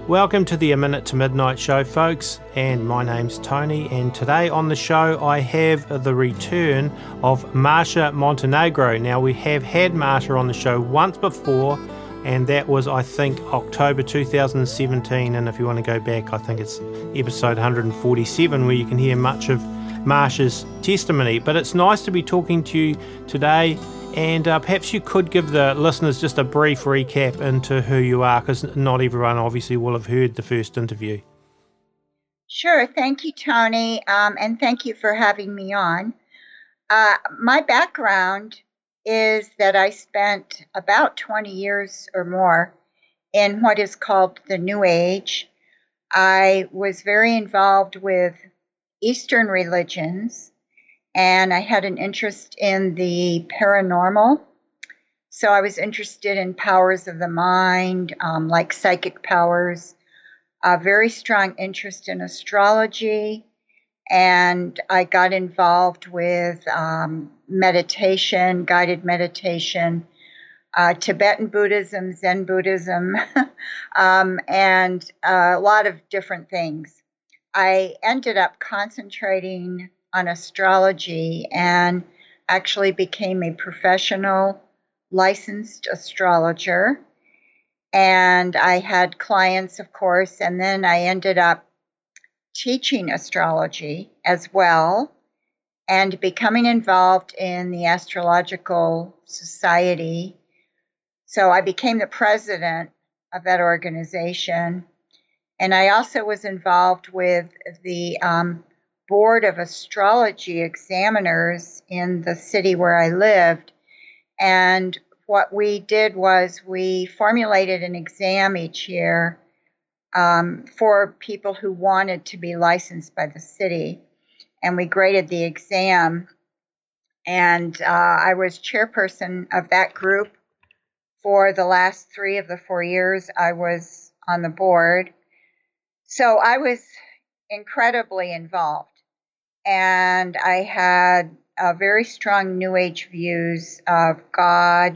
Welcome to the A Minute to Midnight show, folks, and my name's Tony, and today on the show I have the return of Marsha Montenegro. Now, we have had Marsha on the show once before, and that was, I think, October 2017, and if you want to go back, I think it's episode 147, where you can hear much of Marsha's testimony. But it's nice to be talking to you today, and perhaps you could give the listeners just a brief recap into who you are, because not everyone obviously will have heard the first interview. Sure. Thank you, Tony, and thank you for having me on. My background is that I spent about 20 years or more in what is called the New Age. I was very involved with Eastern religions, and I had an interest in the paranormal. So I was interested in powers of the mind, like psychic powers, a very strong interest in astrology, and I got involved with meditation, guided meditation, Tibetan Buddhism, Zen Buddhism, and a lot of different things. I ended up concentrating on astrology and actually became a professional licensed astrologer. And I had clients, of course, and then I ended up teaching astrology as well and becoming involved in the Astrological Society. So I became the president of that organization. And I also was involved with the Board of Astrology Examiners in the city where I lived. And what we did was we formulated an exam each year for people who wanted to be licensed by the city. And we graded the exam. And I was chairperson of that group for the last 3 of the 4 years I was on the board. So I was incredibly involved. And I had very strong New Age views of God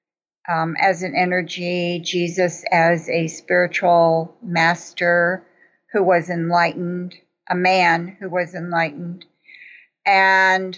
as an energy, Jesus as a spiritual master who was enlightened, a man who was enlightened. And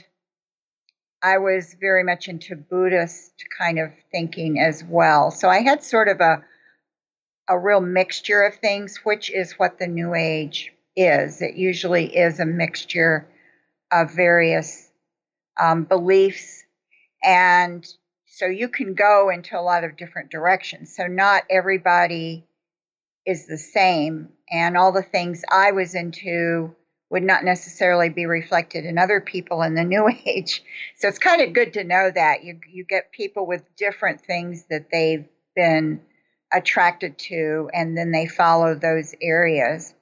I was very much into Buddhist kind of thinking as well. So I had sort of a real mixture of things, which is what the New Age is. It usually is a mixture of various beliefs, and so you can go into a lot of different directions. So not everybody is the same, and all the things I was into would not necessarily be reflected in other people in the New Age. So it's kind of good to know that you get people with different things that they've been attracted to, and then they follow those areas.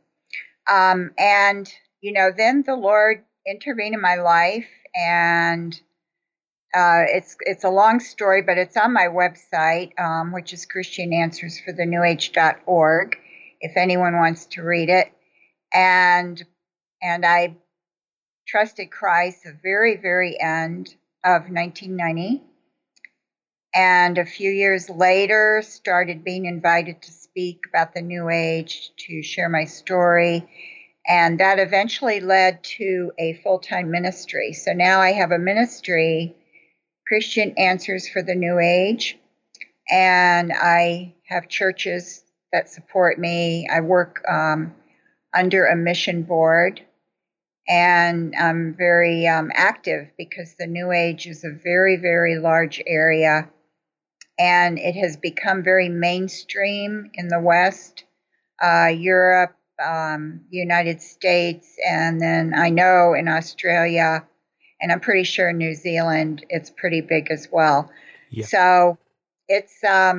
And then the Lord intervened in my life, and it's a long story, but it's on my website, which is ChristianAnswersForTheNewAge.org, if anyone wants to read it. And I trusted Christ the very, very end of 1990. And a few years later, started being invited to speak about the New Age, to share my story. And that eventually led to a full-time ministry. So now I have a ministry, Christian Answers for the New Age. And I have churches that support me. I work under a mission board. And I'm very active because the New Age is a very, very large area. And it has become very mainstream in the West, Europe, the United States, and then I know in Australia, and I'm pretty sure in New Zealand, it's pretty big as well. Yeah. So it's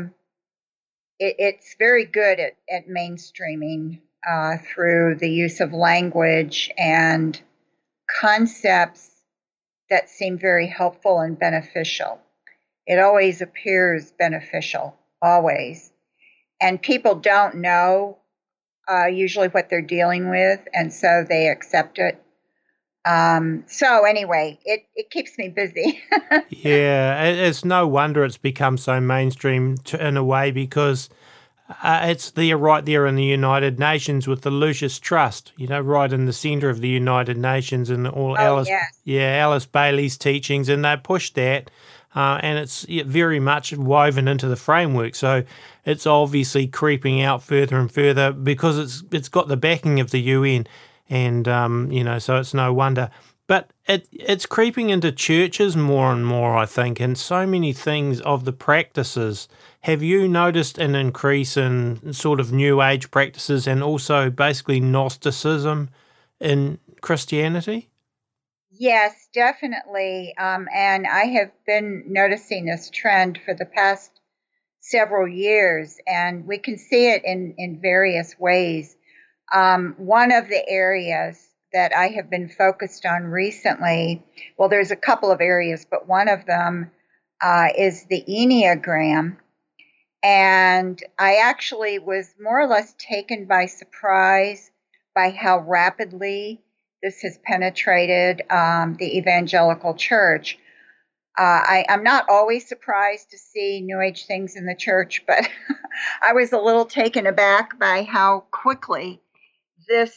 very good at mainstreaming through the use of language and concepts that seem very helpful and beneficial. It always appears beneficial, always. And people don't know usually what they're dealing with, and so they accept it. So anyway, it keeps me busy. Yeah, it's no wonder it's become so mainstream in a way, because It's there, right there in the United Nations with the Lucis Trust, right in the centre of the United Nations, and all yes. Alice Bailey's teachings, and they pushed that, and it's very much woven into the framework. So it's obviously creeping out further and further because it's got the backing of the UN, and so it's no wonder. But it's creeping into churches more and more, I think, and so many things of the practices. Have you noticed an increase in sort of New Age practices and also basically Gnosticism in Christianity? Yes, definitely. And I have been noticing this trend for the past several years, and we can see it in various ways. One of the areas that I have been focused on recently, well, there's a couple of areas, but one of them is the Enneagram. And I actually was more or less taken by surprise by how rapidly this has penetrated the evangelical church. I'm not always surprised to see New Age things in the church, but I was a little taken aback by how quickly this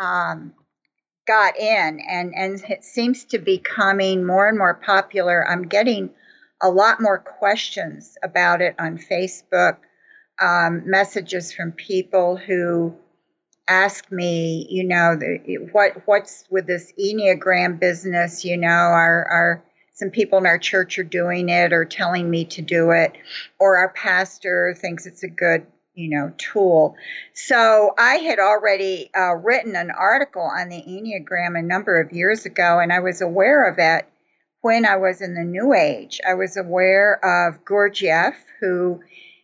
got in, and it seems to be becoming more and more popular. I'm getting a lot more questions about it on Facebook, messages from people who ask me, what's with this Enneagram business? Are some people in our church are doing it or telling me to do it, or our pastor thinks it's a good tool. So I had already written an article on the Enneagram a number of years ago, and I was aware of it when I was in the New Age. I was aware of Gurdjieff, who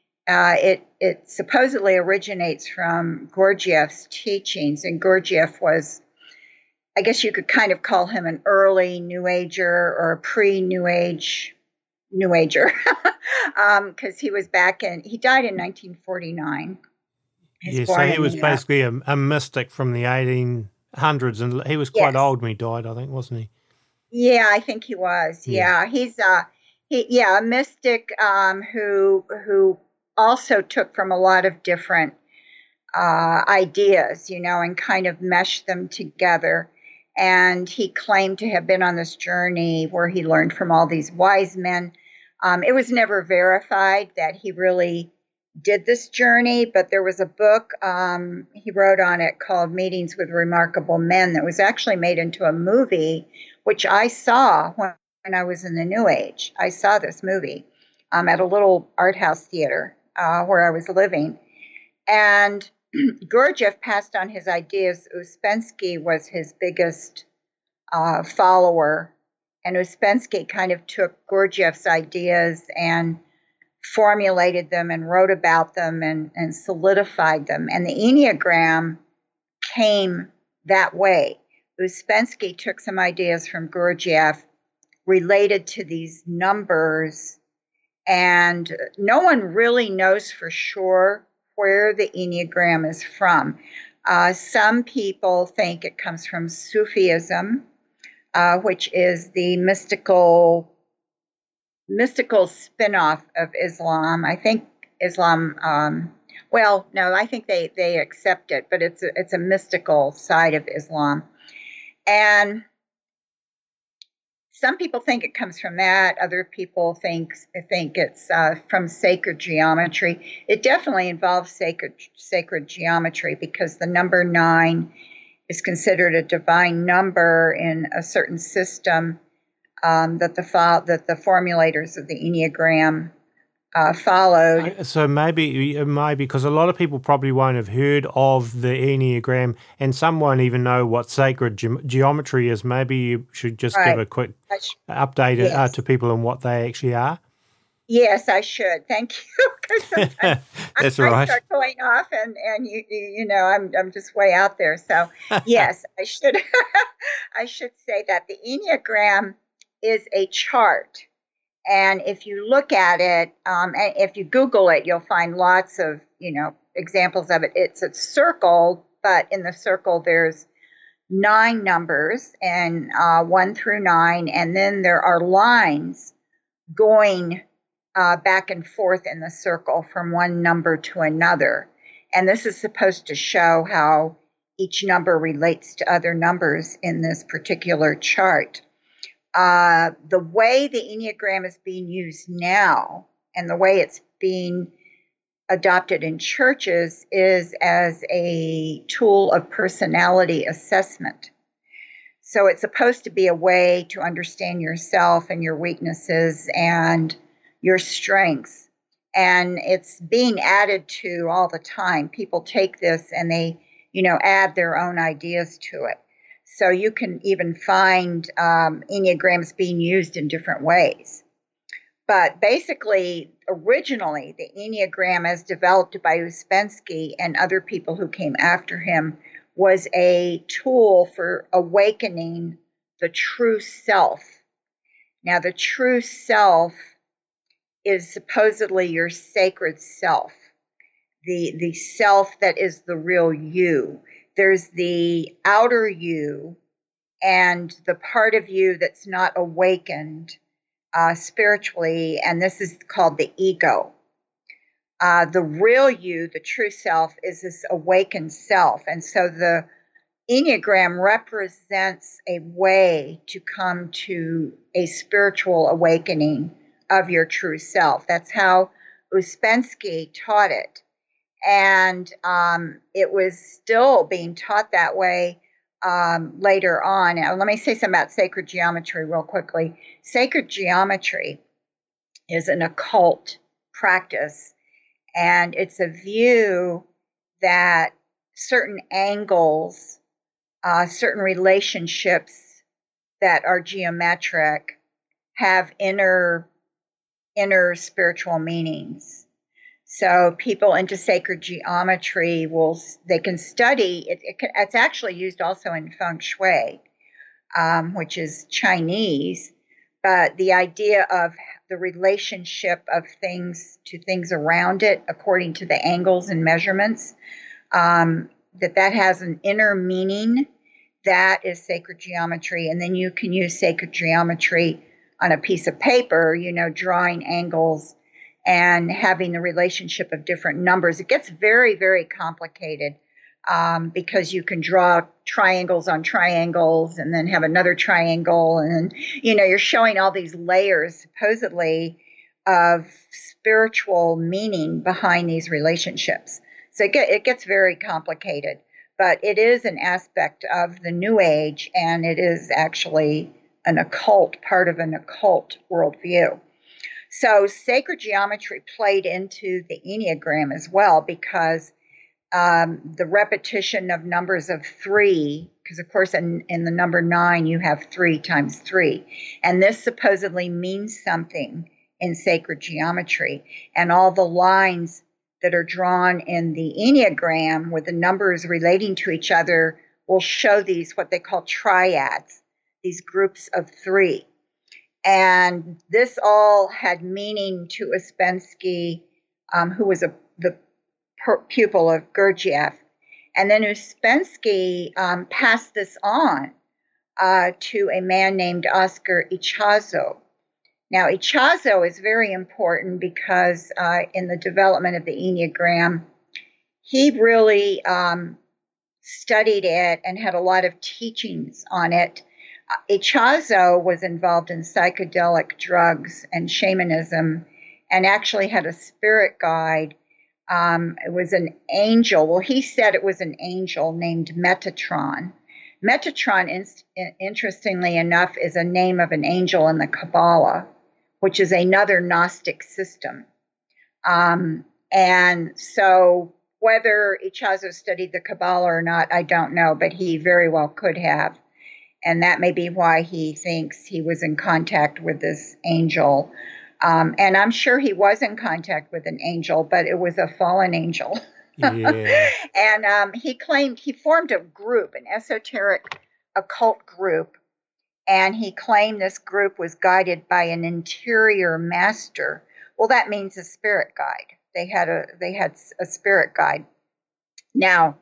it supposedly originates from Gurdjieff's teachings, and Gurdjieff was, I guess you could kind of call him an early New Ager or a pre-New Age New Ager, because he died in 1949. Yeah, so he was basically a mystic from the 1800s, and he was quite old when he died, I think, wasn't he? Yeah, I think he was. Yeah, he's a mystic who also took from a lot of different ideas, and kind of meshed them together. And he claimed to have been on this journey where he learned from all these wise men. It was never verified that he really did this journey, but there was a book he wrote on it called Meetings with Remarkable Men that was actually made into a movie, which I saw when I was in the New Age. I saw this movie at a little art house theater where I was living. And Gurdjieff passed on his ideas. Ouspensky was his biggest follower. And Ouspensky kind of took Gurdjieff's ideas and formulated them and wrote about them and solidified them. And the Enneagram came that way. Ouspensky took some ideas from Gurdjieff related to these numbers, and no one really knows for sure where the Enneagram is from. Some people think it comes from Sufism, which is the mystical spin-off of Islam. I think Islam, I think they accept it, but it's a mystical side of Islam. And some people think it comes from that. Other people think it's from sacred geometry. It definitely involves sacred geometry because the number 9 is considered a divine number in a certain system that the formulators of the Enneagram followed. So maybe because a lot of people probably won't have heard of the Enneagram, and some won't even know what sacred geometry is. Maybe you should just give a quick update to people on what they actually are. Yes, I should. Thank you. That's I right. start going off, and I'm just way out there. So yes, I should. I should say that the Enneagram is a chart. And if you look at it, and if you Google it, you'll find lots of, examples of it. It's a circle, but in the circle, there's 9 numbers and 1 through 9. And then there are lines going back and forth in the circle from one number to another. And this is supposed to show how each number relates to other numbers in this particular chart. The way the Enneagram is being used now and the way it's being adopted in churches is as a tool of personality assessment. So it's supposed to be a way to understand yourself and your weaknesses and your strengths. And it's being added to all the time. People take this and they, add their own ideas to it. So you can even find Enneagrams being used in different ways. But basically, originally, the Enneagram, as developed by Ouspensky and other people who came after him, was a tool for awakening the true self. Now, the true self is supposedly your sacred self, the self that is the real you. There's the outer you and the part of you that's not awakened spiritually, and this is called the ego. The real you, the true self, is this awakened self. And so the Enneagram represents a way to come to a spiritual awakening of your true self. That's how Ouspensky taught it. And it was still being taught that way later on. Now, let me say something about sacred geometry real quickly. Sacred geometry is an occult practice, and it's a view that certain angles, certain relationships that are geometric have inner spiritual meanings. So people into sacred geometry they can study it. It's actually used also in feng shui, which is Chinese. But the idea of the relationship of things to things around it, according to the angles and measurements, that has an inner meaning, that is sacred geometry. And then you can use sacred geometry on a piece of paper, drawing angles and having the relationship of different numbers. It gets very, very complicated because you can draw triangles on triangles and then have another triangle. And, you're showing all these layers, supposedly, of spiritual meaning behind these relationships. So it gets very complicated. But it is an aspect of the New Age, and it is actually part of an occult worldview. So sacred geometry played into the Enneagram as well, because the repetition of numbers of 3, because of course in the number 9 you have 3 times 3, and this supposedly means something in sacred geometry, and all the lines that are drawn in the Enneagram with the numbers relating to each other will show these what they call triads, these groups of 3. And this all had meaning to Ouspensky, who was the pupil of Gurdjieff. And then Ouspensky passed this on to a man named Oscar Ichazo. Now, Ichazo is very important because in the development of the Enneagram, he really studied it and had a lot of teachings on it. Ichazo was involved in psychedelic drugs and shamanism, and actually had a spirit guide. It was an angel. Well, he said it was an angel named Metatron. Metatron, interestingly enough, is a name of an angel in the Kabbalah, which is another Gnostic system. And so whether Ichazo studied the Kabbalah or not, I don't know, but he very well could have. And that may be why he thinks he was in contact with this angel. And I'm sure he was in contact with an angel, but it was a fallen angel. Yeah. And he claimed he formed a group, an esoteric occult group. And he claimed this group was guided by an interior master. Well, that means a spirit guide. They had a spirit guide. Now,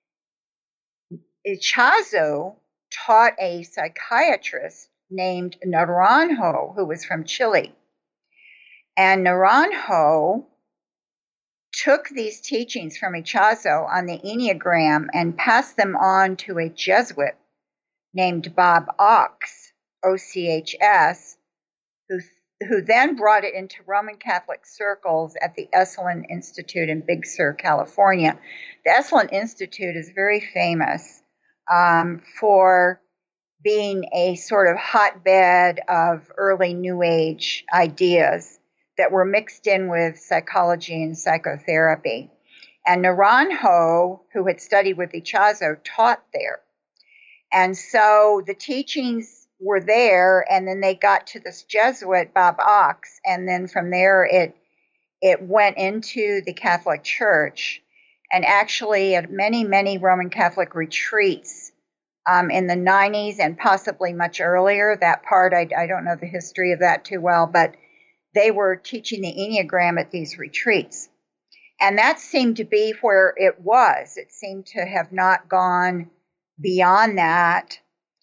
Ichazo taught a psychiatrist named Naranjo, who was from Chile. And Naranjo took these teachings from Ichazo on the Enneagram and passed them on to a Jesuit named Bob Ochs, O-C-H-S, who then brought it into Roman Catholic circles at the Esalen Institute in Big Sur, California. The Esalen Institute is very famous for being a sort of hotbed of early New Age ideas that were mixed in with psychology and psychotherapy. And Naranjo, who had studied with Ichazo, taught there. And so the teachings were there, and then they got to this Jesuit, Bob Ochs, and then from there it went into the Catholic Church. And actually at many Roman Catholic retreats in the 90s and possibly much earlier, that part, I don't know the history of that too well, but they were teaching the Enneagram at these retreats. And that seemed to be where it was. It seemed to have not gone beyond that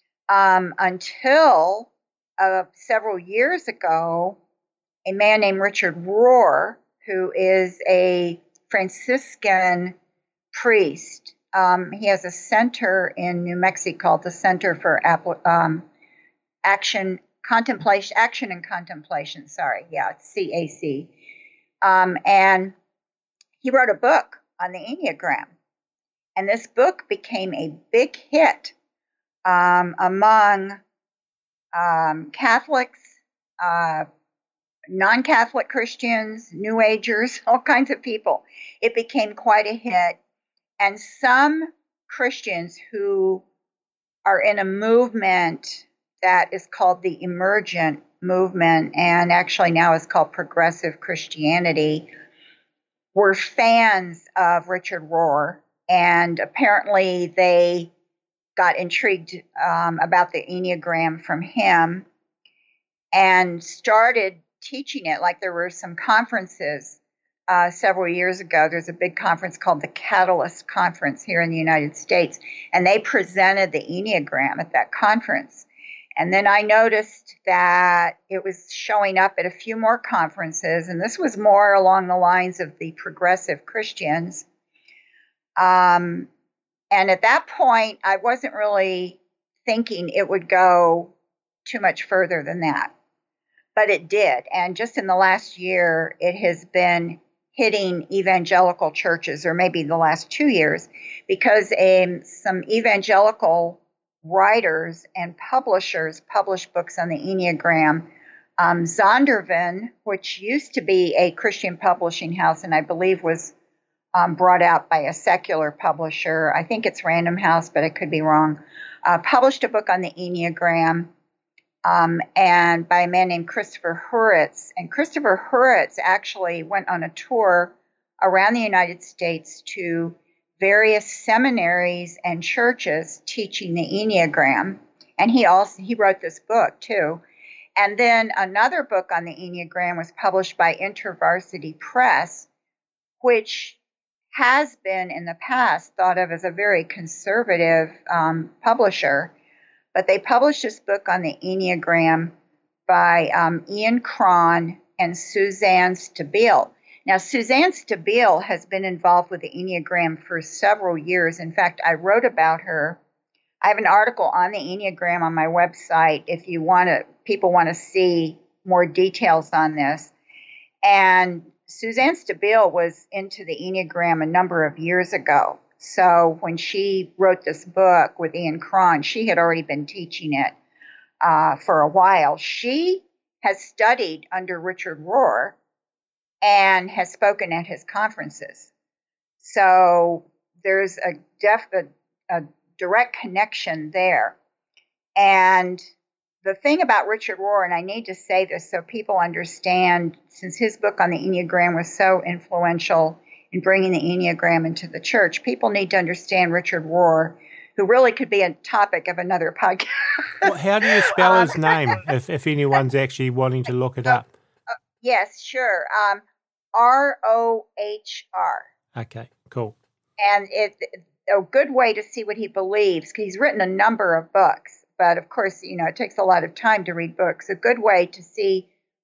until several years ago, a man named Richard Rohr, who is a Franciscan priest. He has a center in New Mexico called the Center for Action and Contemplation. Sorry, yeah, it's CAC. And he wrote a book on the Enneagram. And this book became a big hit among Catholics, non-Catholic Christians, New Agers, all kinds of people. It became quite a hit. And some Christians who are in a movement that is called the Emergent Movement, and actually now is called Progressive Christianity, were fans of Richard Rohr, and apparently they got intrigued about the Enneagram from him and started teaching it. Like there were some conferences several years ago. There's a big conference called the Catalyst Conference here in the United States, and they presented the Enneagram at that conference. And then I noticed that it was showing up at a few more conferences, and this was more along the lines of the progressive Christians. And at that point, I wasn't really thinking it would go too much further than that. But it did. And just in the last year, it has been hitting evangelical churches, or maybe the last 2 years, because some evangelical writers and publishers publish books on the Enneagram. Zondervan, which used to be a Christian publishing house and I believe was brought out by a secular publisher, I think it's Random House, but I could be wrong, published a book on the Enneagram, and by a man named Christopher Heuritz. And Christopher Heuritz actually went on a tour around the United States to various seminaries and churches teaching the Enneagram. And he wrote this book too. And then another book on the Enneagram was published by InterVarsity Press, which has been in the past thought of as a very conservative publisher. But they published this book on the Enneagram by Ian Cron and Suzanne Stabile. Now, Suzanne Stabile has been involved with the Enneagram for several years. In fact, I wrote about her. I have an article on the Enneagram on my website if people want to see more details on this. And Suzanne Stabile was into the Enneagram a number of years ago. So when she wrote this book with Ian Cron, she had already been teaching it for a while. She has studied under Richard Rohr and has spoken at his conferences. So there's a direct connection there. And the thing about Richard Rohr, and I need to say this so people understand, since his book on the Enneagram was so influential in bringing the Enneagram into the church, people need to understand Richard Rohr, who really could be a topic of another podcast. Well, how do you spell his name, if anyone's actually wanting to look it up? Yes, sure. Rohr. Okay, cool. And it's a good way to see what he believes, because he's written a number of books. But of course, it takes a lot of time to read books. A good way to see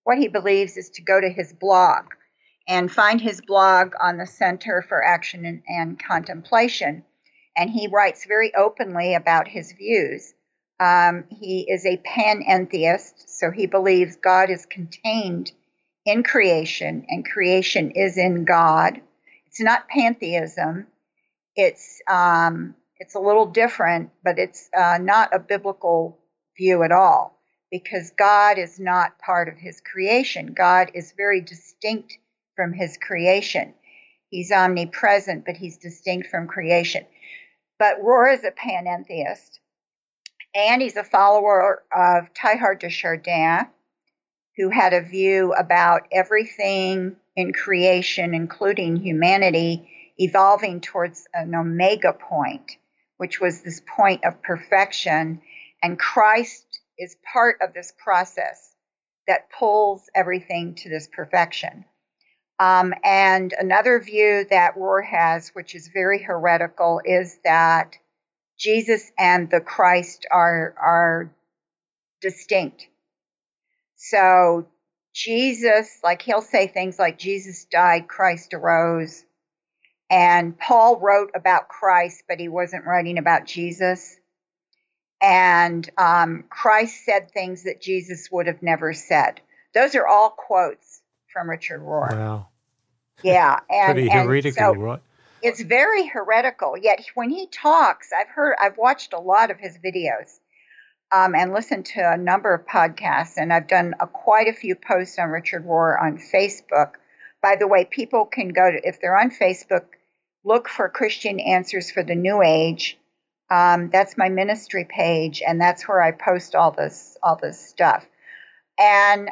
what he believes is to go to his blog and find his blog on the Center for Action and Contemplation. And he writes very openly about his views. He is a panentheist, so he believes God is contained in creation and creation is in God. It's not pantheism. It's a little different, but it's not a biblical view at all, because God is not part of his creation. God is very distinct from his creation. He's omnipresent, but he's distinct from creation. But Rohr is a panentheist, and he's a follower of Teilhard de Chardin, who had a view about everything in creation, including humanity, evolving towards an omega point, which was this point of perfection. And Christ is part of this process that pulls everything to this perfection. And another view that Rohr has, which is very heretical, is that Jesus and the Christ are distinct. So Jesus, like he'll say things like Jesus died, Christ arose. And Paul wrote about Christ, but he wasn't writing about Jesus. And Christ said things that Jesus would have never said. Those are all quotes from Richard Rohr. Wow. Yeah. Pretty heretical, so right? It's very heretical. Yet when he talks, I've watched a lot of his videos and listened to a number of podcasts, and I've done quite a few posts on Richard Rohr on Facebook. By the way, people can go to, if they're on Facebook, look for Christian Answers for the New Age. That's my ministry page, and that's where I post all this stuff. And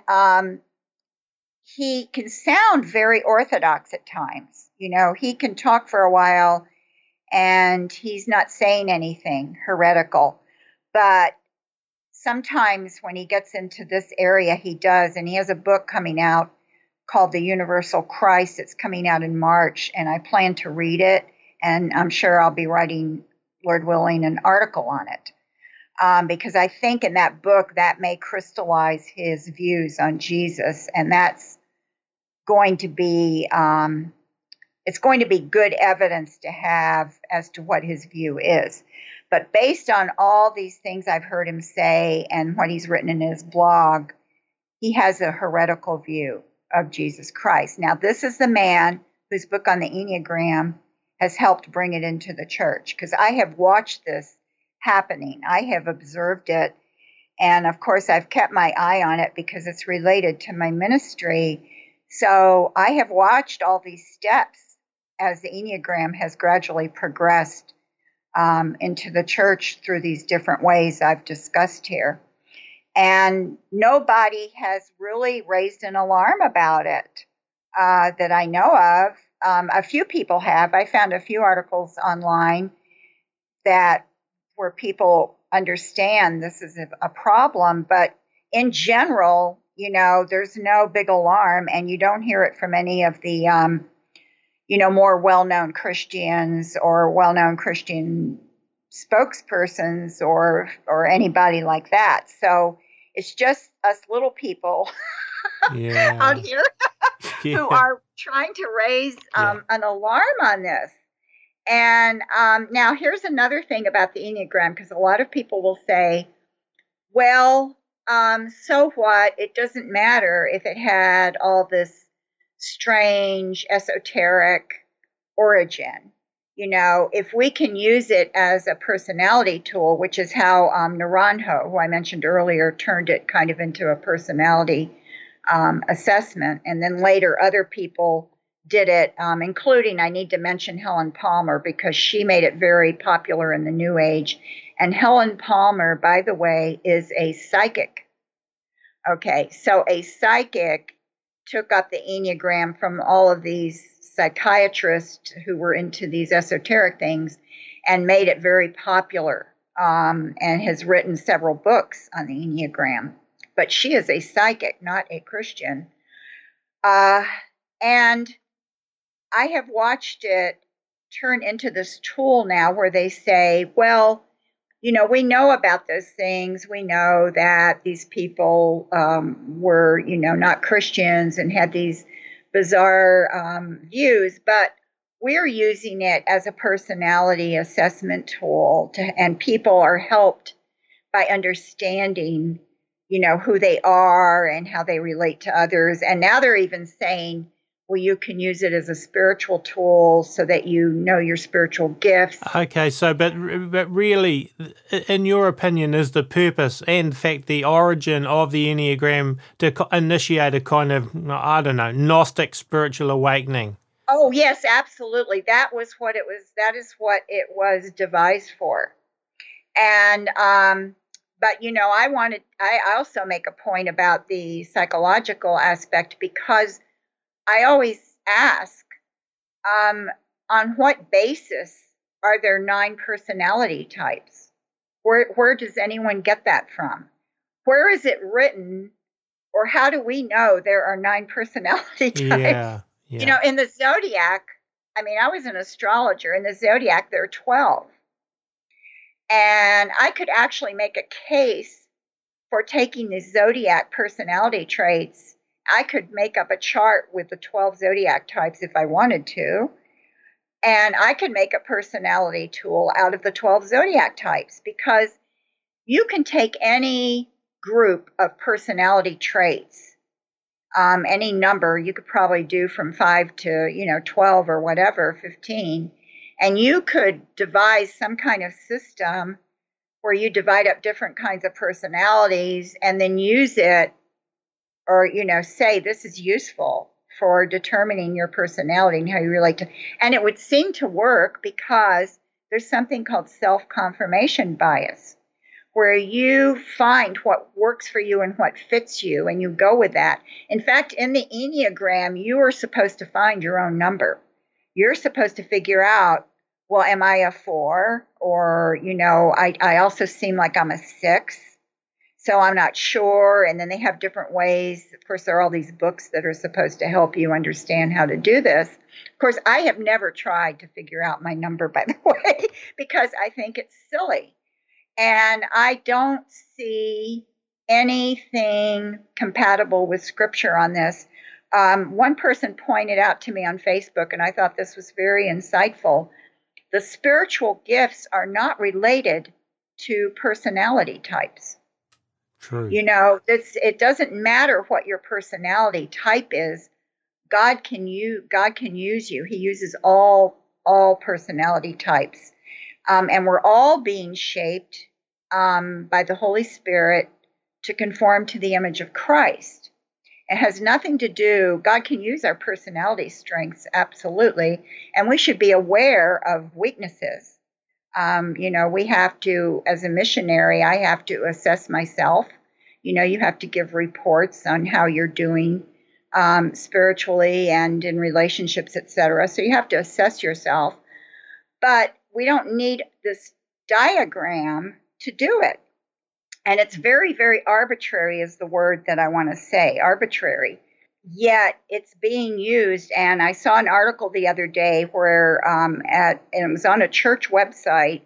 he can sound very orthodox at times. You know, he can talk for a while, and he's not saying anything heretical. But sometimes when he gets into this area, he does. And he has a book coming out called The Universal Christ. It's coming out in March, and I plan to read it. And I'm sure I'll be writing, Lord willing, an article on it. Because I think in that book that may crystallize his views on Jesus. And that's going to be, it's going to be good evidence to have as to what his view is. But based on all these things I've heard him say and what he's written in his blog, he has a heretical view of Jesus Christ. Now, this is the man whose book on the Enneagram has helped bring it into the church, because I have watched this happening. I have observed it. And of course, I've kept my eye on it because it's related to my ministry. So I have watched all these steps as the Enneagram has gradually progressed into the church through these different ways I've discussed here. And nobody has really raised an alarm about it that I know of. A few people have. I found a few articles online that where people understand this is a problem, but in general, you know, there's no big alarm, and you don't hear it from any of the more well-known Christians or well-known Christian spokespersons or anybody like that. So it's just us little people out here who are trying to raise an alarm on this. And now here's another thing about the Enneagram, because a lot of people will say, well, so what? It doesn't matter if it had all this strange, esoteric origin. You know, if we can use it as a personality tool, which is how Naranjo, who I mentioned earlier, turned it kind of into a personality assessment. And then later other people did it, including, I need to mention Helen Palmer, because she made it very popular in the New Age. And Helen Palmer, by the way, is a psychic. Okay, so a psychic took up the Enneagram from all of these psychiatrists who were into these esoteric things and made it very popular, and has written several books on the Enneagram. But she is a psychic, not a Christian. And I have watched it turn into this tool now where they say, well, we know about those things. We know that these people were, not Christians and had these bizarre views, but we're using it as a personality assessment tool and people are helped by understanding, who they are and how they relate to others. And now they're even saying, well, you can use it as a spiritual tool so that you know your spiritual gifts. Okay, so but really, in your opinion, is the purpose and, in fact, the origin of the Enneagram to initiate a kind of, I don't know, Gnostic spiritual awakening? Oh, yes, absolutely. That is what it was devised for. And but I also make a point about the psychological aspect, because I always ask, on what basis are there 9 personality types? Where does anyone get that from? Where is it written, or how do we know there are 9 personality types? Yeah. In the zodiac, I was an astrologer. In the zodiac, there are 12. And I could actually make a case for taking the zodiac personality traits. I could make up a chart with the 12 zodiac types if I wanted to. And I could make a personality tool out of the 12 zodiac types, because you can take any group of personality traits, any number. You could probably do from 5 to 12 or whatever, 15, and you could devise some kind of system where you divide up different kinds of personalities and then use it, or say this is useful for determining your personality and how you relate to. And it would seem to work, because there's something called self-confirmation bias, where you find what works for you and what fits you, and you go with that. In fact, in the Enneagram, you are supposed to find your own number. You're supposed to figure out, well, am I a 4? Or, I also seem like I'm a 6. So I'm not sure. And then they have different ways. Of course, there are all these books that are supposed to help you understand how to do this. Of course, I have never tried to figure out my number, by the way, because I think it's silly. And I don't see anything compatible with Scripture on this. One person pointed out to me on Facebook, and I thought this was very insightful. The spiritual gifts are not related to personality types. True. It doesn't matter what your personality type is. God can use you. He uses all personality types. And we're all being shaped by the Holy Spirit to conform to the image of Christ. It has nothing to do, God can use our personality strengths, absolutely, and we should be aware of weaknesses. We have to, as a missionary, I have to assess myself. You have to give reports on how you're doing spiritually and in relationships, etc. So you have to assess yourself. But we don't need this diagram to do it. And it's very, very arbitrary is the word that I want to say, arbitrary. Yet it's being used. And I saw an article the other day where and it was on a church website.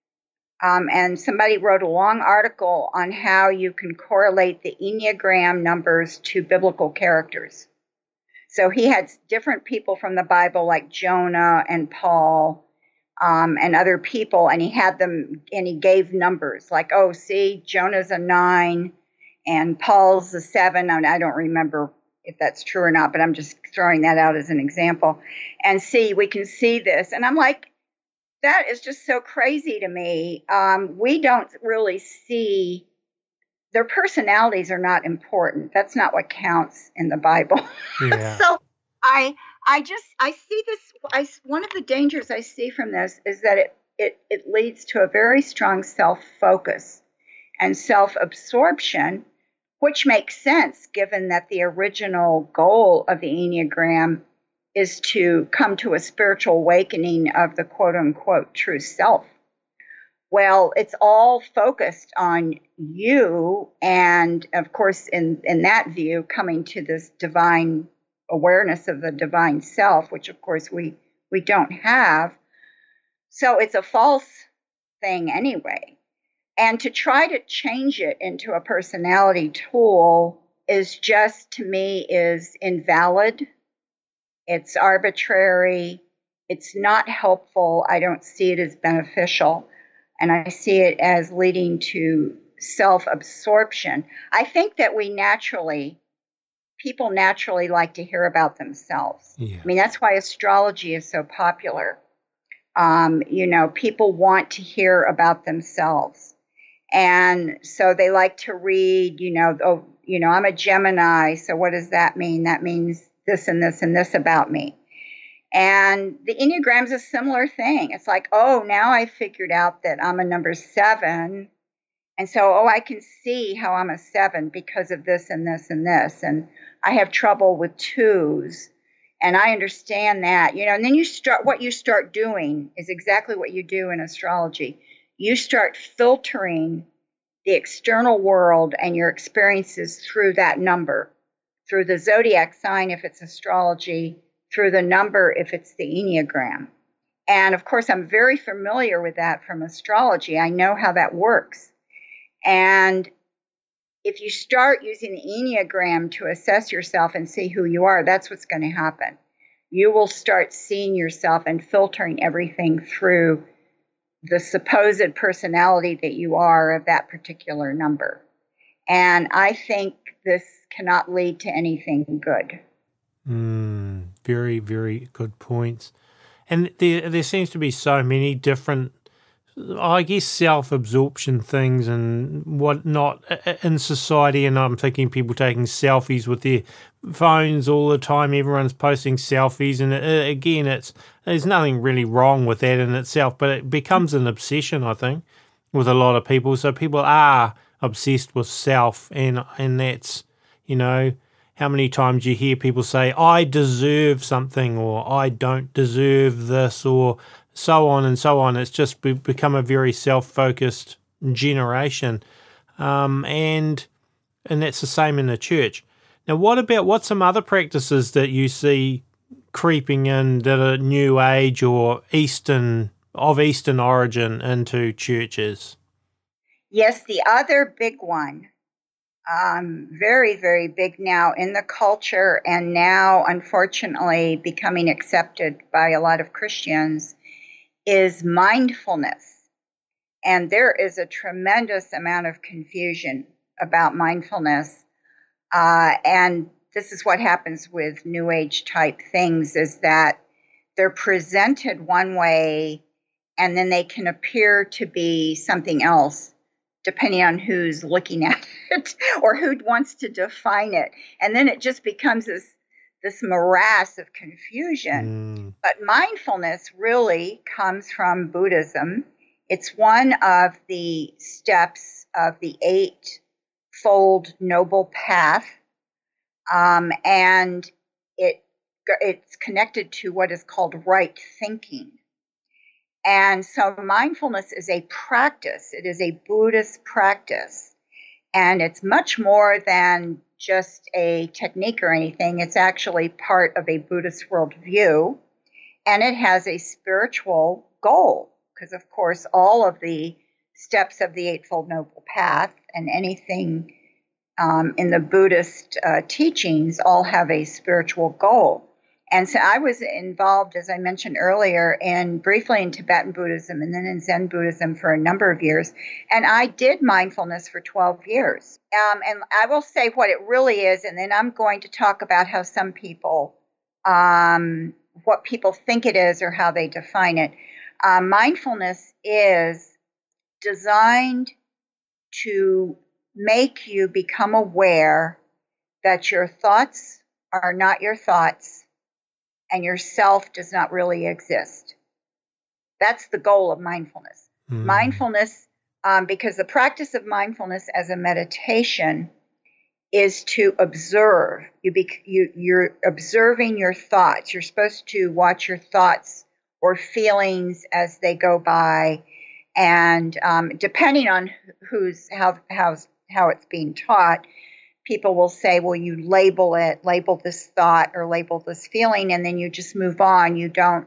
And somebody wrote a long article on how you can correlate the Enneagram numbers to biblical characters. So he had different people from the Bible, like Jonah and Paul, and other people, and he had them, and he gave numbers like, oh, see, Jonah's a 9 and Paul's a 7. And I don't remember if that's true or not, but I'm just throwing that out as an example. And see, we can see this. And I'm like, that is just so crazy to me. We don't really see, their personalities are not important. That's not what counts in the Bible. Yeah. So I see this. One of the dangers I see from this is that it leads to a very strong self-focus and self-absorption, which makes sense given that the original goal of the Enneagram is to come to a spiritual awakening of the quote-unquote true self. Well, it's all focused on you, and of course, in that view, coming to this divine awareness of the divine self, which of course we don't have. So it's a false thing anyway. And to try to change it into a personality tool is just, to me, is invalid. It's arbitrary. It's not helpful. I don't see it as beneficial. And I see it as leading to self-absorption. I think that people naturally like to hear about themselves. Yeah. I mean, that's why astrology is so popular. People want to hear about themselves. And so they like to read, I'm a Gemini, so what does that mean? That means this and this and this about me. And the Enneagram is a similar thing. It's like, oh, now I figured out that I'm a number 7. And so, I can see how I'm a 7 because of this and this and this. And I have trouble with 2s. And I understand that, and then what you start doing is exactly what you do in astrology. You start filtering the external world and your experiences through that number, through the zodiac sign if it's astrology, through the number if it's the Enneagram. And of course, I'm very familiar with that from astrology. I know how that works. And if you start using the Enneagram to assess yourself and see who you are, that's what's going to happen. You will start seeing yourself and filtering everything through the supposed personality that you are of that particular number. And I think this cannot lead to anything good. Very, very good points. And there seems to be so many different, I guess, self-absorption things and whatnot in society. And I'm thinking people taking selfies with their phones all the time. Everyone's posting selfies. And again, there's nothing really wrong with that in itself, but it becomes an obsession, I think, with a lot of people. So people are obsessed with self, and that's, how many times you hear people say, I deserve something, or I don't deserve this, or so on and so on. It's just become a very self-focused generation. And that's the same in the church. Now, what's some other practices that you see creeping in that are New Age or Eastern origin into churches? Yes, the other big one, very, very big now in the culture, and now unfortunately becoming accepted by a lot of Christians, is mindfulness. And there is a tremendous amount of confusion about mindfulness. And this is what happens with New Age type things, is that they're presented one way and then they can appear to be something else, depending on who's looking at it or who wants to define it. And then it just becomes this morass of confusion. But mindfulness really comes from Buddhism. It's one of the steps of the Eightfold Noble Path. And it's connected to what is called right thinking. And so mindfulness is a practice. It is a Buddhist practice. And it's much more than just a technique or anything. It's actually part of a Buddhist worldview. And it has a spiritual goal, because, of course, all of the steps of the Eightfold Noble Path and anything in the Buddhist teachings all have a spiritual goal. And so I was involved, as I mentioned earlier, briefly in Tibetan Buddhism and then in Zen Buddhism for a number of years. And I did mindfulness for 12 years. And I will say what it really is, and then I'm going to talk about how some people, what people think it is or how they define it. Mindfulness is designed to make you become aware that your thoughts are not your thoughts, and yourself does not really exist. That's the goal of mindfulness. Mindfulness, because the practice of mindfulness as a meditation is to observe. You're observing your thoughts. You're supposed to watch your thoughts or feelings as they go by, and depending on how it's being taught, people will say, well, you label this thought or label this feeling, and then you just move on. You don't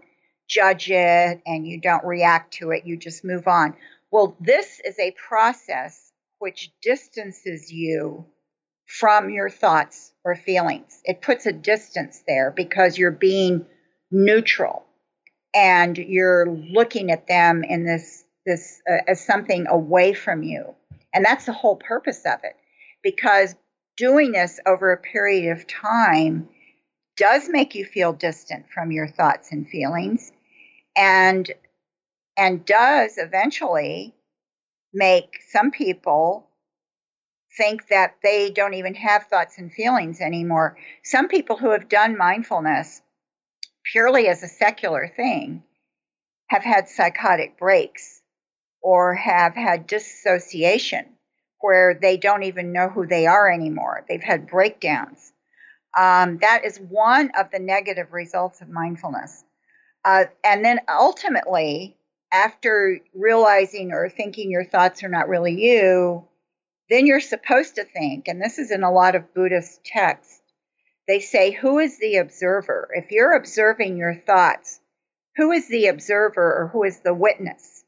judge it and you don't react to it, you just move on. Well, this is a process which distances you from your thoughts or feelings. It puts a distance there because you're being neutral and you're looking at them in this as something away from you. And that's the whole purpose of it, because doing this over a period of time does make you feel distant from your thoughts and feelings, and does eventually make some people think that they don't even have thoughts and feelings anymore. Some people who have done mindfulness purely as a secular thing have had psychotic breaks or have had dissociation where they don't even know who they are anymore. They've had breakdowns. That is one of the negative results of mindfulness. And then ultimately, after realizing or thinking your thoughts are not really you, then you're supposed to think, and this is in a lot of Buddhist texts, they say, who is the observer? If you're observing your thoughts, who is the observer or who is the witness?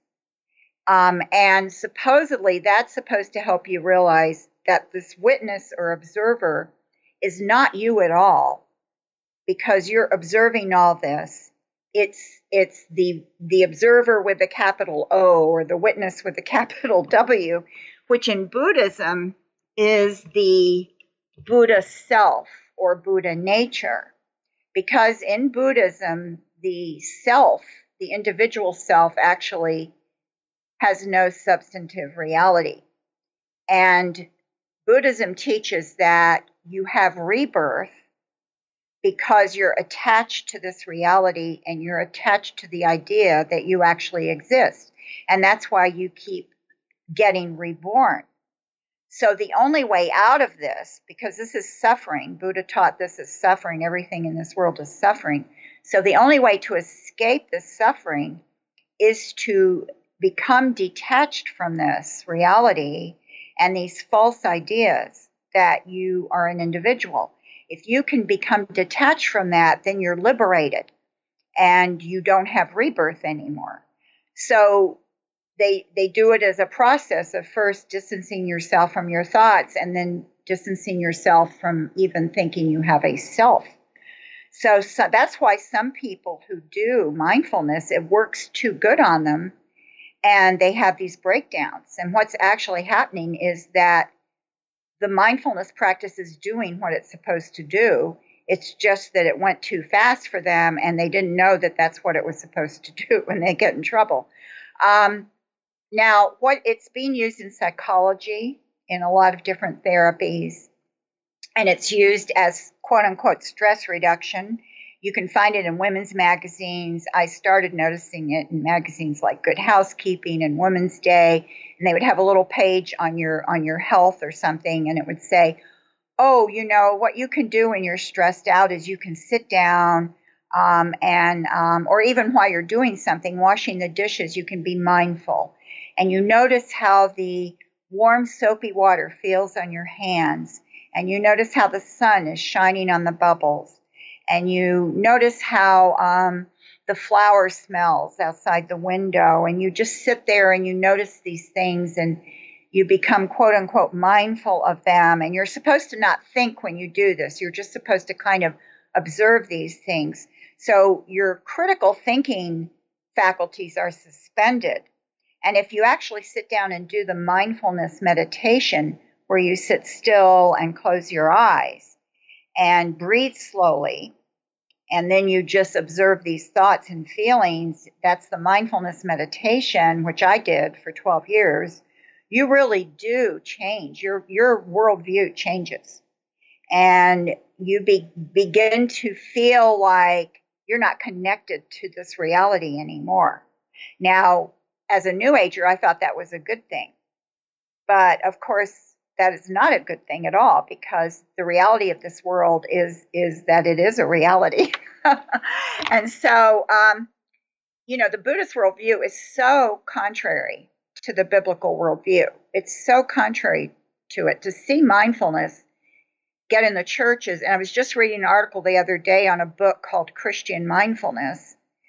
And supposedly that's supposed to help you realize that this witness or observer is not you at all, because you're observing all this. It's the observer with a capital O or the witness with a capital W, which in Buddhism is the Buddha self or Buddha nature. Because in Buddhism, the self, the individual self, actually has no substantive reality. And Buddhism teaches that you have rebirth because you're attached to this reality and you're attached to the idea that you actually exist. And that's why you keep getting reborn. So the only way out of this, because this is suffering, Buddha taught this is suffering, everything in this world is suffering. So the only way to escape this suffering is to become detached from this reality and these false ideas that you are an individual. If you can become detached from that, then you're liberated and you don't have rebirth anymore. So they do it as a process of first distancing yourself from your thoughts and then distancing yourself from even thinking you have a self. So that's why some people who do mindfulness, it works too good on them and they have these breakdowns. And what's actually happening is that the mindfulness practice is doing what it's supposed to do. It's just that it went too fast for them and they didn't know that that's what it was supposed to do, and they get in trouble. Now, it's being used in psychology in a lot of different therapies, and it's used as quote unquote stress reduction. You can find it in women's magazines. I started noticing it in magazines like Good Housekeeping and Women's Day, and they would have a little page on your health or something, and it would say, oh, what you can do when you're stressed out is you can sit down or even while you're doing something, washing the dishes, you can be mindful. And you notice how the warm soapy water feels on your hands, and you notice how the sun is shining on the bubbles. And you notice how the flower smells outside the window, and you just sit there and you notice these things and you become quote unquote mindful of them. And you're supposed to not think when you do this. You're just supposed to kind of observe these things. So your critical thinking faculties are suspended. And if you actually sit down and do the mindfulness meditation where you sit still and close your eyes and breathe slowly, and then you just observe these thoughts and feelings, that's the mindfulness meditation, which I did for 12 years. You really do change. Your worldview changes. And you begin to feel like you're not connected to this reality anymore. Now, as a New Ager, I thought that was a good thing. But of course, that is not a good thing at all, because the reality of this world is that it is a reality. And so, the Buddhist worldview is so contrary to the biblical worldview. It's so contrary to it. To see mindfulness get in the churches, and I was just reading an article the other day on a book called Christian Mindfulness,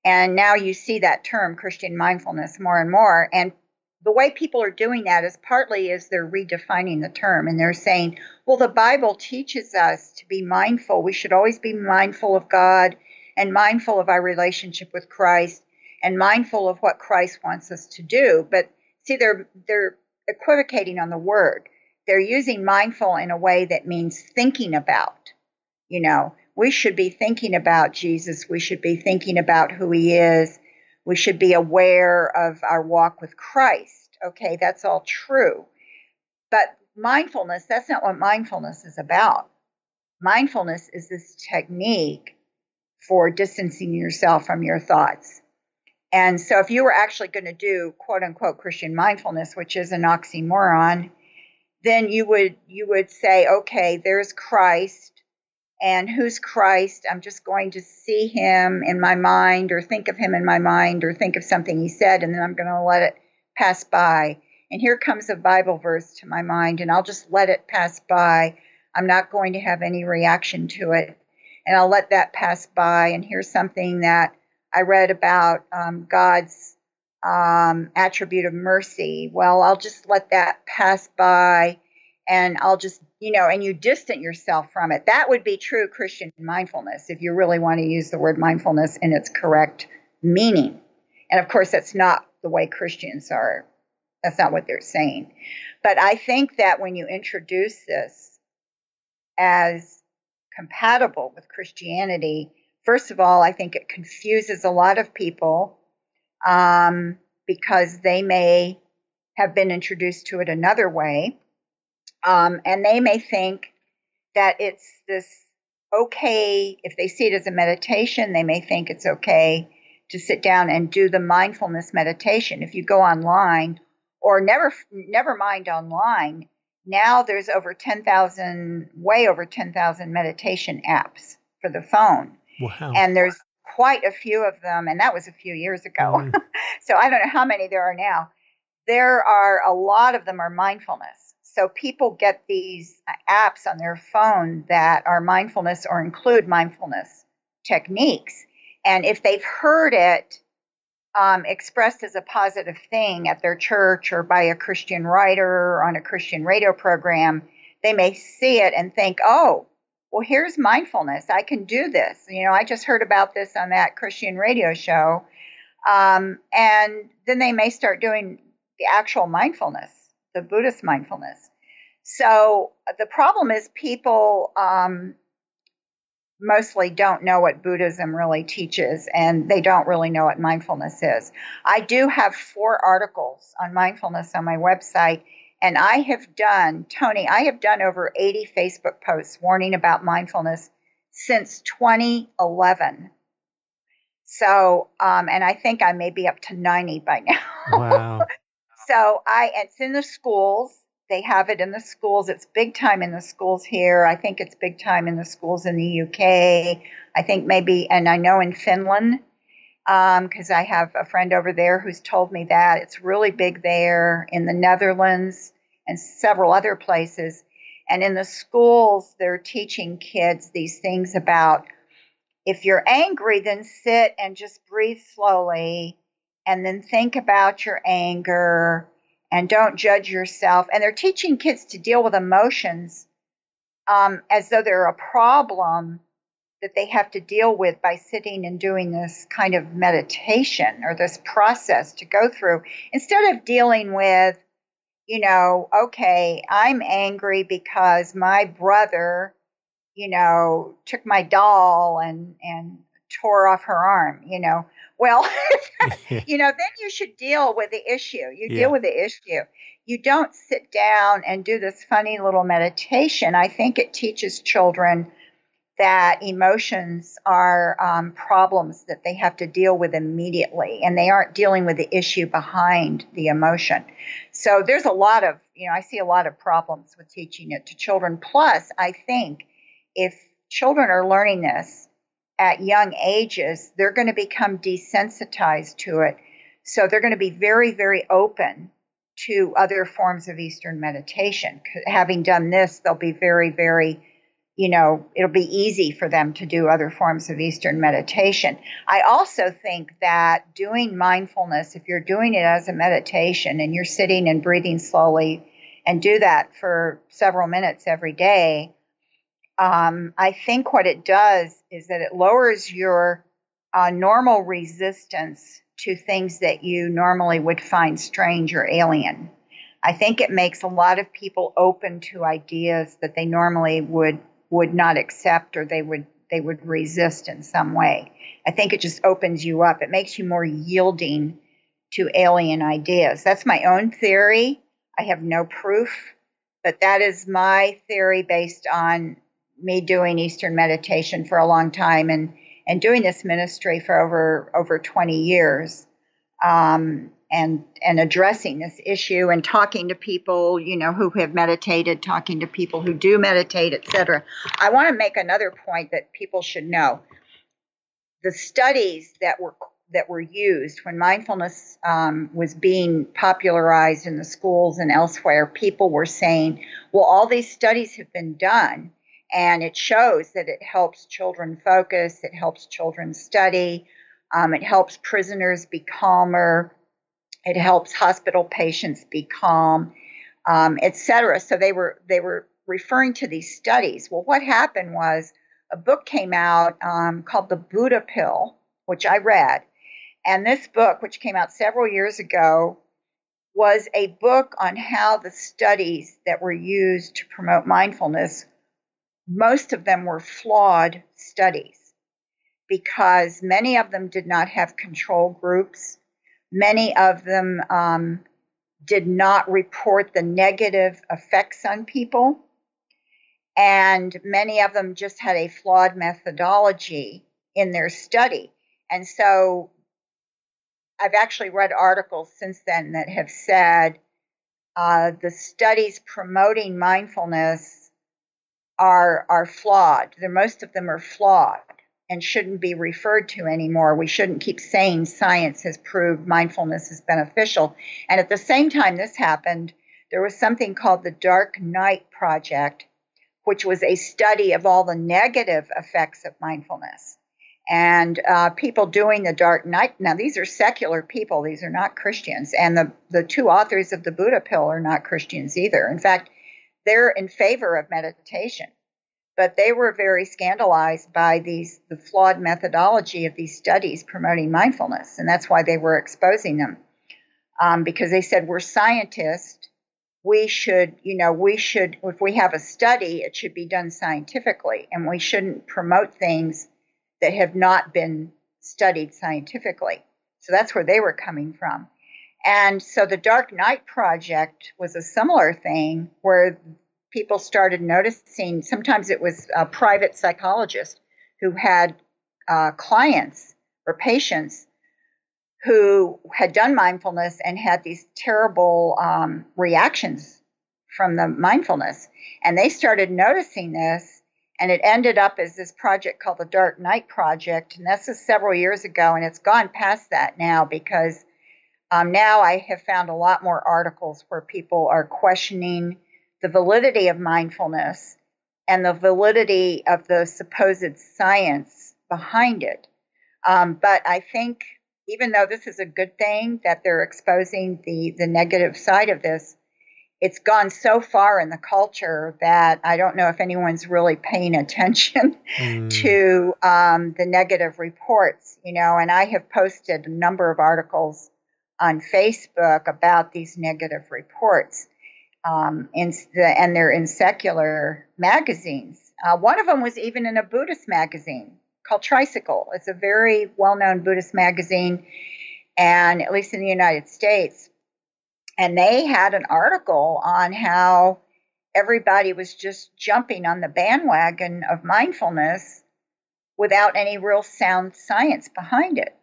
And now you see that term, Christian mindfulness, more and more. And the way people are doing that is partly is they're redefining the term, and they're saying, well, the Bible teaches us to be mindful. We should always be mindful of God and mindful of our relationship with Christ and mindful of what Christ wants us to do. But see, they're equivocating on the word. They're using mindful in a way that means thinking about. We should be thinking about Jesus. We should be thinking about who he is. We should be aware of our walk with Christ. Okay, that's all true. But mindfulness, that's not what mindfulness is about. Mindfulness is this technique for distancing yourself from your thoughts. And so if you were actually going to do quote unquote Christian mindfulness, which is an oxymoron, then you would say, okay, there's Christ. And who's Christ? I'm just going to see him in my mind or think of him in my mind or think of something he said, and then I'm going to let it pass by. And here comes a Bible verse to my mind, and I'll just let it pass by. I'm not going to have any reaction to it, and I'll let that pass by. And here's something that I read about God's attribute of mercy. Well, I'll just let that pass by, and I'll just, and you distant yourself from it. That would be true Christian mindfulness if you really want to use the word mindfulness in its correct meaning. And of course, that's not the way Christians are. That's not what they're saying. But I think that when you introduce this as compatible with Christianity, first of all, I think it confuses a lot of people because they may have been introduced to it another way. And they may think that it's this okay, if they see it as a meditation, they may think it's okay to sit down and do the mindfulness meditation. If you go online, or never mind online, now there's way over 10,000 meditation apps for the phone. Wow. And there's quite a few of them, and that was a few years ago. So I don't know how many there are now. There are a lot of them are mindfulness. So people get these apps on their phone that are mindfulness or include mindfulness techniques. And if they've heard it expressed as a positive thing at their church or by a Christian writer or on a Christian radio program, they may see it and think, oh, well, here's mindfulness. I can do this. I just heard about this on that Christian radio show. And then they may start doing the actual mindfulness, the Buddhist mindfulness. So the problem is people mostly don't know what Buddhism really teaches, and they don't really know what mindfulness is. I do have 4 articles on mindfulness on my website, and I have done over 80 Facebook posts warning about mindfulness since 2011. So, and I think I may be up to 90 by now. Wow. So it's in the schools. They have it in the schools. It's big time in the schools here. I think it's big time in the schools in the UK. I think maybe, and I know in Finland, because I have a friend over there who's told me that. It's really big there, in the Netherlands and several other places. And in the schools, they're teaching kids these things about, if you're angry, then sit and just breathe slowly and then think about your anger and don't judge yourself. And they're teaching kids to deal with emotions as though they're a problem that they have to deal with by sitting and doing this kind of meditation or this process to go through, instead of dealing with, okay, I'm angry because my brother, took my doll and tore off her arm, Well, then you should deal with the issue. You deal with the issue. You don't sit down and do this funny little meditation. I think it teaches children that emotions are problems that they have to deal with immediately, and they aren't dealing with the issue behind the emotion. So there's a lot of, I see a lot of problems with teaching it to children. Plus, I think if children are learning this at young ages, they're going to become desensitized to it. So they're going to be very, very open to other forms of Eastern meditation. Having done this, they'll be very, very it'll be easy for them to do other forms of Eastern meditation. I also think that doing mindfulness, if you're doing it as a meditation and you're sitting and breathing slowly and do that for several minutes every day, I think what it does is that it lowers your normal resistance to things that you normally would find strange or alien. I think it makes a lot of people open to ideas that they normally would not accept, or they would resist in some way. I think it just opens you up. It makes you more yielding to alien ideas. That's my own theory. I have no proof, but that is my theory based on me doing Eastern meditation for a long time and doing this ministry for over 20 years, and addressing this issue and talking to people, who have meditated, talking to people who do meditate, etc. I want to make another point that people should know. The studies that were used when mindfulness was being popularized in the schools and elsewhere, people were saying, well, all these studies have been done, and it shows that it helps children focus, it helps children study, it helps prisoners be calmer, it helps hospital patients be calm, etc. So they were referring to these studies. Well, what happened was a book came out called The Buddha Pill, which I read. And this book, which came out several years ago, was a book on how the studies that were used to promote mindfulness, most of them were flawed studies, because many of them did not have control groups. Many of them did not report the negative effects on people. And many of them just had a flawed methodology in their study. And so I've actually read articles since then that have said the studies promoting mindfulness are flawed. Most of them are flawed and shouldn't be referred to anymore. We shouldn't keep saying science has proved mindfulness is beneficial. And at the same time this happened, there was something called the Dark Night Project, which was a study of all the negative effects of mindfulness. And people doing the Dark Night, now these are secular people, these are not Christians. And the two authors of the Buddha Pill are not Christians either. In fact, they're in favor of meditation. But they were very scandalized by the flawed methodology of these studies promoting mindfulness. And that's why they were exposing them. Because they said, we're scientists. We should, if we have a study, it should be done scientifically. And we shouldn't promote things that have not been studied scientifically. So that's where they were coming from. And so the Dark Night Project was a similar thing, where people started noticing, sometimes it was a private psychologist who had clients or patients who had done mindfulness and had these terrible reactions from the mindfulness. And they started noticing this, and it ended up as this project called the Dark Night Project. And this is several years ago, and it's gone past that now, because now I have found a lot more articles where people are questioning the validity of mindfulness and the validity of the supposed science behind it. But I think, even though this is a good thing that they're exposing the negative side of this, it's gone so far in the culture that I don't know if anyone's really paying attention to the negative reports, and I have posted a number of articles on Facebook about these negative reports. And they're in secular magazines. One of them was even in a Buddhist magazine called Tricycle. It's a very well-known Buddhist magazine, and at least in the United States. And they had an article on how everybody was just jumping on the bandwagon of mindfulness without any real sound science behind it.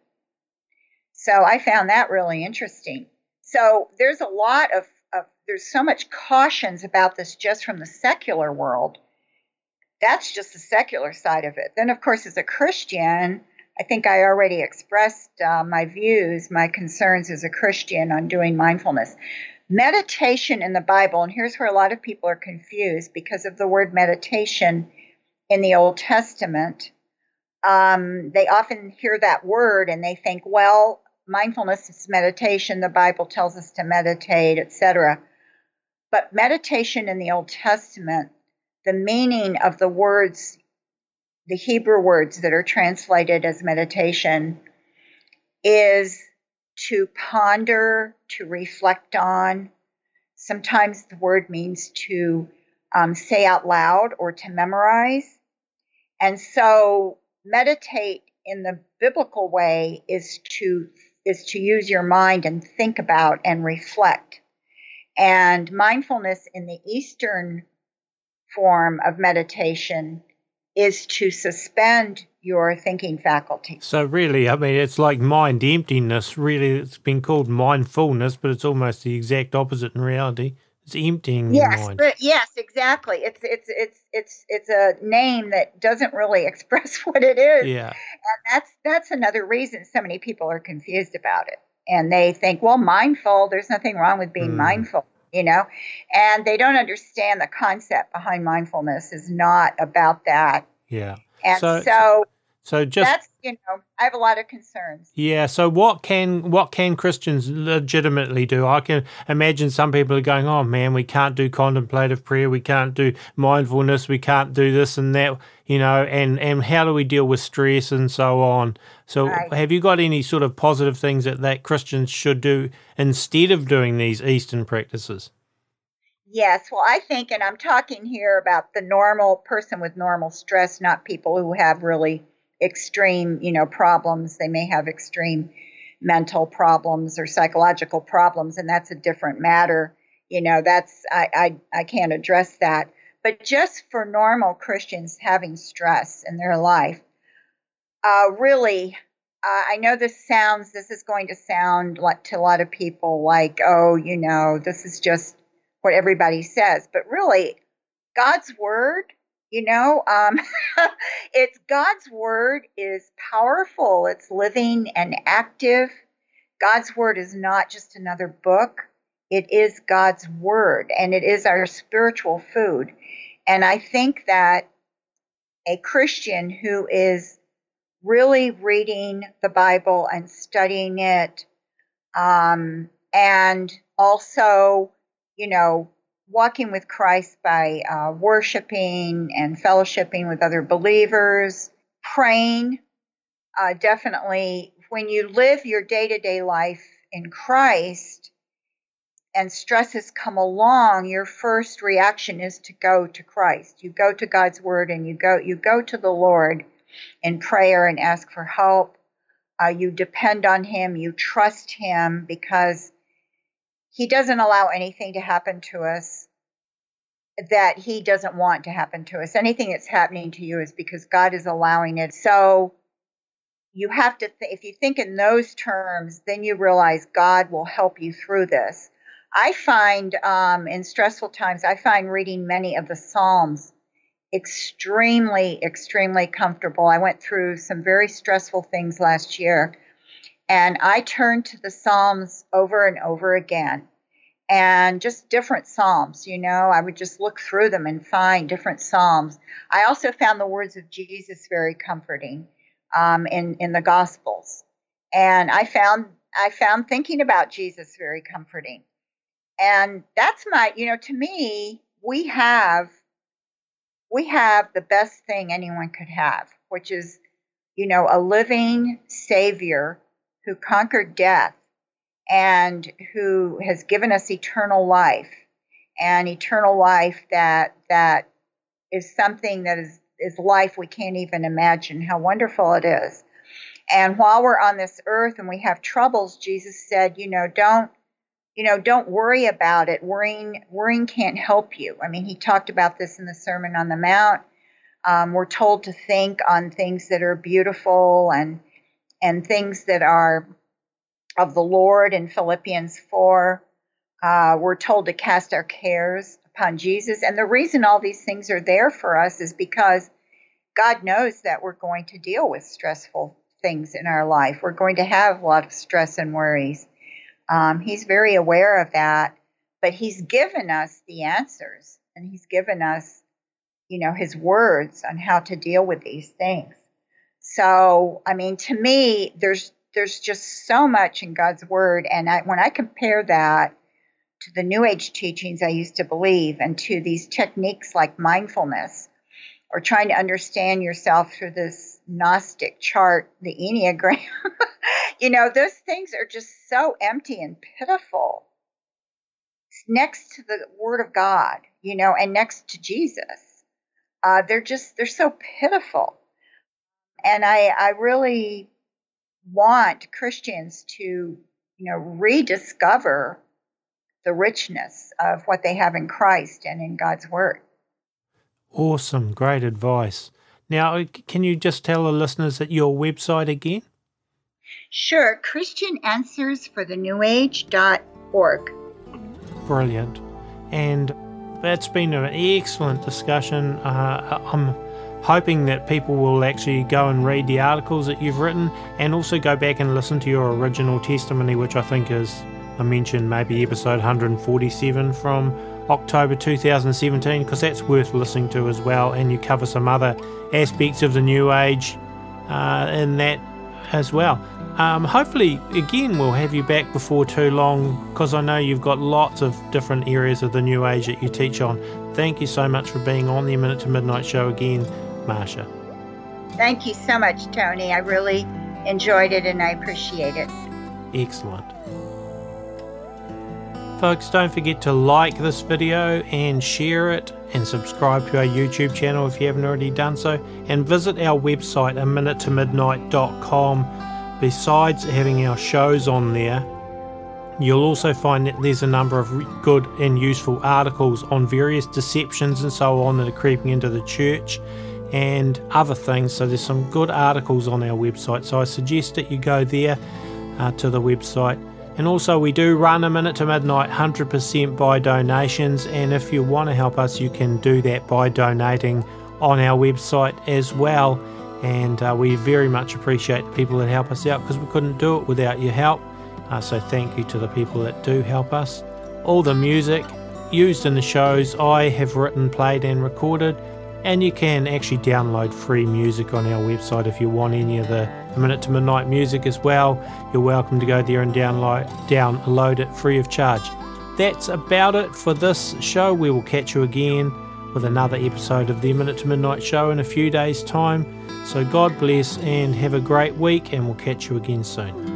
So I found that really interesting. So there's a lot of there's so much cautions about this just from the secular world. That's just the secular side of it. Then, of course, as a Christian, I think I already expressed my views, my concerns as a Christian on doing mindfulness. Meditation in the Bible, and here's where a lot of people are confused because of the word meditation. in the Old Testament, they often hear that word and they think, well, mindfulness is meditation. The Bible tells us to meditate, etc. But meditation in the Old Testament, the meaning of the words, the Hebrew words that are translated as meditation, is to ponder, to reflect on. Sometimes the word means to say out loud or to memorize. And so meditate in the biblical way is to use your mind and think about and reflect. And mindfulness in the Eastern form of meditation is to suspend your thinking faculty. So really, I mean, it's like mind emptiness. Really, it's been called mindfulness, but it's almost the exact opposite in reality. It's emptying your mind. Yes, exactly. It's a name that doesn't really express what it is. Yeah. And that's another reason so many people are confused about it. And they think, well, mindful, there's nothing wrong with being mindful, and they don't understand the concept behind mindfulness is not about that. Yeah. And so just that's, I have a lot of concerns. Yeah. So what can Christians legitimately do? I can imagine some people are going, oh man, we can't do contemplative prayer. We can't do mindfulness. We can't do this and that, and how do we deal with stress and so on? So Have you got any sort of positive things that Christians should do instead of doing these Eastern practices? Yes, well, I think, and I'm talking here about the normal person with normal stress, not people who have really extreme, problems. They may have extreme mental problems or psychological problems, and that's a different matter. That's I can't address that. But just for normal Christians having stress in their life, really, I know this is going to sound like to a lot of people like, oh, this is just what everybody says, but really, God's word, it's God's word is powerful. It's living and active. God's word is not just another book. It is God's word, and it is our spiritual food. And I think that a Christian who is really reading the Bible and studying it, and also walking with Christ by worshiping and fellowshipping with other believers, praying. Definitely, when you live your day-to-day life in Christ and stresses come along, your first reaction is to go to Christ. You go to God's word and you go to the Lord in prayer and ask for help. You depend on Him. You trust Him because He doesn't allow anything to happen to us that He doesn't want to happen to us. Anything that's happening to you is because God is allowing it. So you have to, if you think in those terms, then you realize God will help you through this. I find in stressful times, I find reading many of the Psalms extremely, extremely comfortable. I went through some very stressful things last year. And I turned to the Psalms over and over again, and just different Psalms, I would just look through them and find different Psalms. I also found the words of Jesus very comforting in the Gospels. And I found thinking about Jesus very comforting. And that's to me, we have the best thing anyone could have, which is, a living Savior who conquered death and who has given us eternal life, and eternal life that is something that is life we can't even imagine how wonderful it is. And while we're on this earth and we have troubles, Jesus said, don't worry about it. Worrying can't help you. I mean, He talked about this in the Sermon on the Mount. We're told to think on things that are beautiful and things that are of the Lord in Philippians 4. We're told to cast our cares upon Jesus. And the reason all these things are there for us is because God knows that we're going to deal with stressful things in our life. We're going to have a lot of stress and worries. He's very aware of that, but He's given us the answers, and He's given us, his words on how to deal with these things. So, I mean, to me, there's just so much in God's word. And when I compare that to the New Age teachings I used to believe and to these techniques like mindfulness or trying to understand yourself through this Gnostic chart, the Enneagram, those things are just so empty and pitiful next to the Word of God, and next to Jesus. They're so pitiful. And I really want Christians to, rediscover the richness of what they have in Christ and in God's Word. Awesome. Great advice. Now, can you just tell the listeners at your website again? Sure. Christiananswersforthenewage.org. Brilliant. And that's been an excellent discussion. I'm hoping that people will actually go and read the articles that you've written and also go back and listen to your original testimony, which I think is, I mentioned maybe episode 147 from October 2017, because that's worth listening to as well, and you cover some other aspects of the New Age in that as well. Hopefully, again, we'll have you back before too long, because I know you've got lots of different areas of the New Age that you teach on. Thank you so much for being on the Minute to Midnight show again, Marsha. Thank you so much, Tony. I really enjoyed it and I appreciate it. Excellent. Folks, don't forget to like this video and share it and subscribe to our YouTube channel if you haven't already done so, and visit our website aminutemidnight.com. Besides having our shows on there, you'll also find that there's a number of good and useful articles on various deceptions and so on that are creeping into the church and other things. So there's some good articles on our website, so I suggest that you go there to the website. And also, we do run a Minute to Midnight 100% by donations, and if you want to help us, you can do that by donating on our website as well. And we very much appreciate the people that help us out, because we couldn't do it without your help. So thank you to the people that do help us. All the music used in the shows I have written, played and recorded, and you can actually download free music on our website if you want any of the Minute to Midnight music as well. You're welcome to go there and download it free of charge. That's about it for this show. We will catch you again with another episode of the Minute to Midnight show in a few days' time. So God bless and have a great week, and we'll catch you again soon.